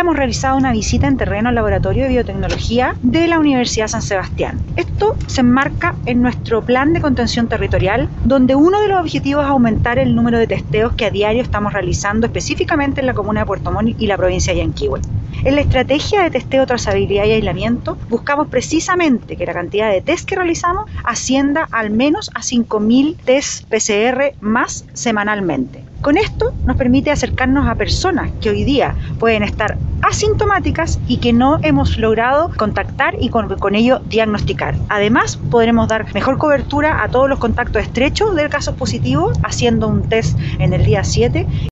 hemos realizado una visita en terreno al Laboratorio de Biotecnología de la Universidad San Sebastián. Esto se enmarca en nuestro plan de contención territorial, donde uno de los objetivos es aumentar el número de testeos que a diario estamos realizando específicamente en la comuna de Puerto Montt y la provincia de Yanquihue. En la estrategia de testeo, trazabilidad y aislamiento buscamos precisamente que la cantidad de test que realizamos ascienda al menos a 5.000 test PCR más semanalmente. Con esto nos permite acercarnos a personas que hoy día pueden estar asintomáticas y que no hemos logrado contactar y con ello diagnosticar. Además, podremos dar mejor cobertura a todos los contactos estrechos del caso positivo haciendo un test en el día 7